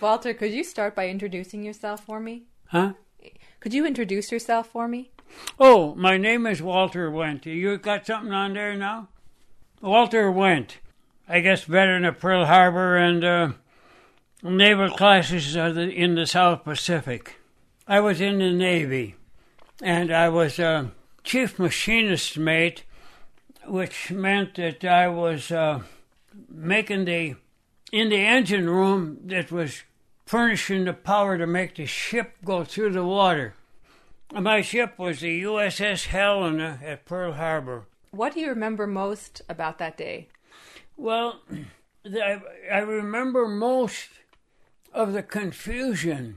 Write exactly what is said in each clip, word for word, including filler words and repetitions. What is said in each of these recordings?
Walter, could you start by introducing yourself for me? Huh? Could you introduce yourself for me? Oh, my name is Walter Wendt. You got something on there now? Walter Wendt. I guess veteran of Pearl Harbor and uh, naval classes of the, in the South Pacific. I was in the Navy, and I was a chief machinist mate, which meant that I was uh, making the, in the engine room that was furnishing the power to make the ship go through the water. My ship was the U S S Helena at Pearl Harbor. What do you remember most about that day? Well, I, I remember most of the confusion.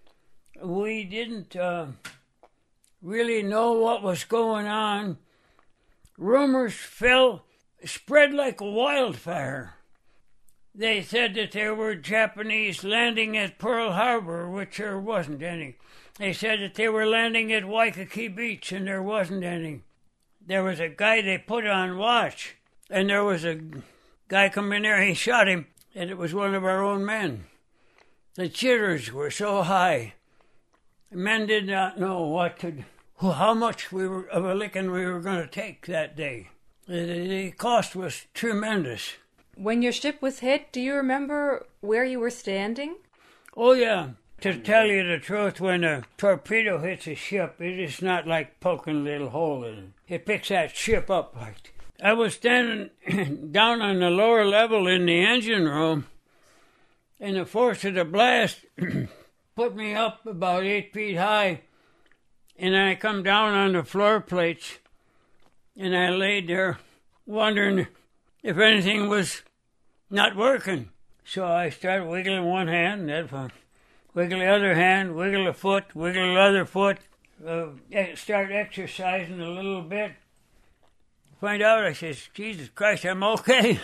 We didn't uh, really know what was going on. Rumors fell, spread like wildfire. They said that there were Japanese landing at Pearl Harbor, which there wasn't any. They said that they were landing at Waikiki Beach, and there wasn't any. There was a guy they put on watch, and there was a guy come in there, he shot him, and it was one of our own men. The jitters were so high. Men did not know what to, how much we were of a licking we were going to take that day. The, the cost was tremendous. When your ship was hit, do you remember where you were standing? Oh, yeah. To tell you the truth, when a torpedo hits a ship, it is not like poking a little hole in it. It picks that ship up like. I was standing down on the lower level in the engine room, and the force of the blast put me up about eight feet high, and I come down on the floor plates, and I laid there wondering if anything was not working. So I started wiggling one hand, that one. Wiggle the other hand, wiggle the foot, wiggle the other foot, uh, start exercising a little bit. Find out, I says, Jesus Christ, I'm okay.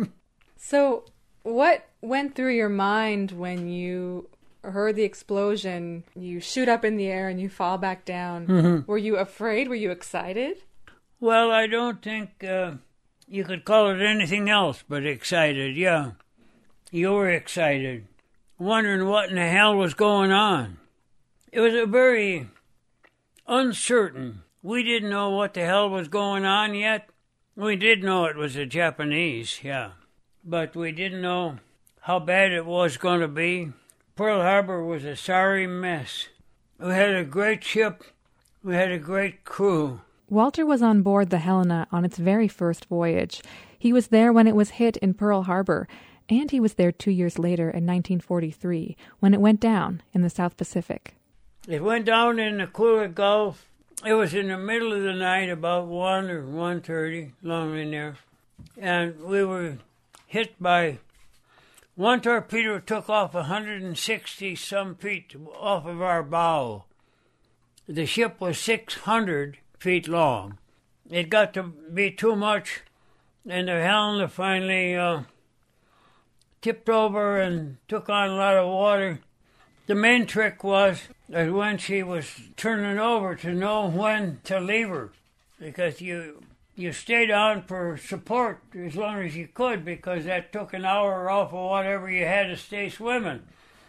So what went through your mind when you heard the explosion? You shoot up in the air and you fall back down. Mm-hmm. Were you afraid? Were you excited? Well, I don't think uh, you could call it anything else but excited, yeah. You were excited. Wondering what in the hell was going on. It was a very uncertain. We didn't know what the hell was going on yet. We did know it was the Japanese, yeah. But we didn't know how bad it was going to be. Pearl Harbor was a sorry mess. We had a great ship. We had a great crew. Walter was on board the Helena on its very first voyage. He was there when it was hit in Pearl Harbor. And he was there two years later in nineteen forty-three, when it went down in the South Pacific. It went down in the Kula Gulf. It was in the middle of the night, about one or one thirty, along in there. And we were hit by... One torpedo took off one hundred sixty some feet off of our bow. The ship was six hundred feet long. It got to be too much, and the Helena finally... Uh, tipped over and took on a lot of water. The main trick was that when she was turning over to know when to leave her, because you you stayed on for support as long as you could, because that took an hour off of whatever you had to stay swimming.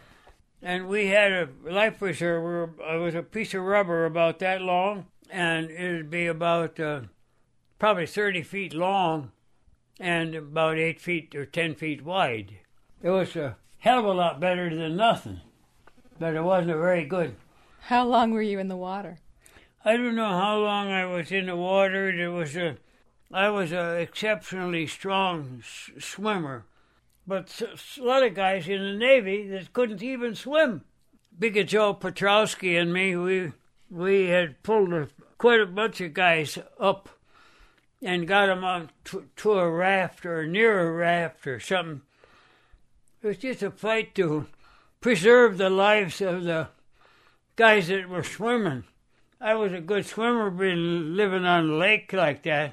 And we had a life preserver. It was a piece of rubber about that long, and it would be about uh, probably thirty feet long and about eight feet or ten feet wide. It was a hell of a lot better than nothing, but it wasn't very good. How long were you in the water? I don't know how long I was in the water. There was a, I was an exceptionally strong s- swimmer, but a lot of guys in the Navy that couldn't even swim. Big Joe Petrowski and me, we we had pulled a, quite a bunch of guys up and got them on to, to a raft or near a raft or something. It was just a fight to preserve the lives of the guys that were swimming. I was a good swimmer, being living on a lake like that.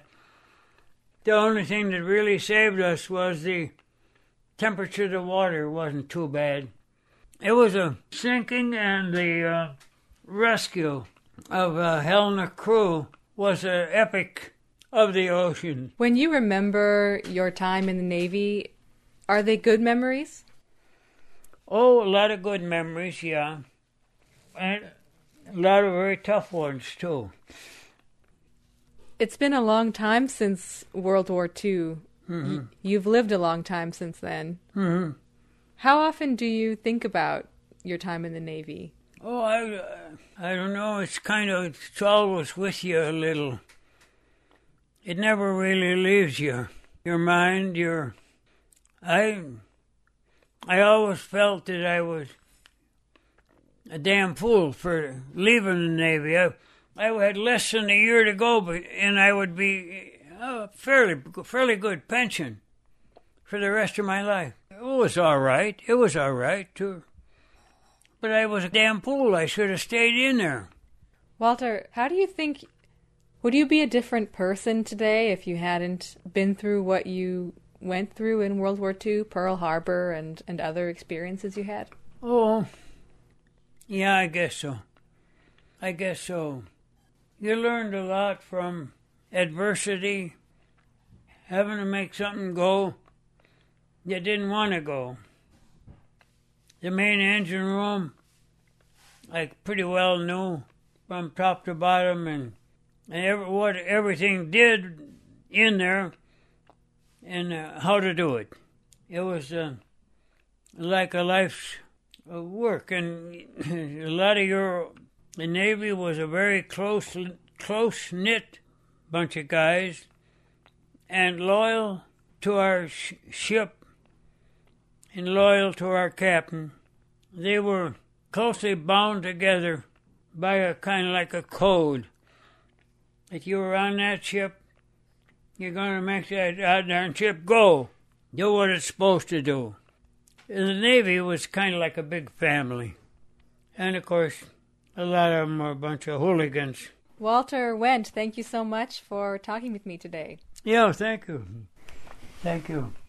The only thing that really saved us was the temperature of the water wasn't too bad. It was a sinking, and the uh, rescue of uh, Helena crew was an epic of the ocean. When you remember your time in the Navy, are they good memories? Oh, a lot of good memories, yeah. And a lot of very tough ones, too. It's been a long time since World War Two. Mm-hmm. Y- you've lived a long time since then. Mm-hmm. How often do you think about your time in the Navy? Oh, I, uh, I don't know. It's kind of, it's always with you a little. It never really leaves you. Your mind, your... I, I always felt that I was a damn fool for leaving the Navy. I, I had less than a year to go, but and I would be a fairly, fairly good pension for the rest of my life. It was all right. It was all right, too. But I was a damn fool. I should have stayed in there. Walter, how do you think... Would you be a different person today if you hadn't been through what you went through in World War Two, Pearl Harbor, and, and other experiences you had? Oh, yeah, I guess so. I guess so. You learned a lot from adversity, having to make something go you didn't want to go. The main engine room, I pretty well knew from top to bottom, and, and every, what everything did in there, and uh, how to do it. It was uh, like a life's uh, work, and a lot of your... The Navy was a very close, close-knit bunch of guys, and loyal to our sh- ship, and loyal to our captain. They were closely bound together by a kind of like a code. If you were on that ship, you're going to make that goddamn ship go, do what it's supposed to do. The Navy was kind of like a big family. And, of course, a lot of them are a bunch of hooligans. Walter Wendt, thank you so much for talking with me today. Yeah, thank you. Thank you.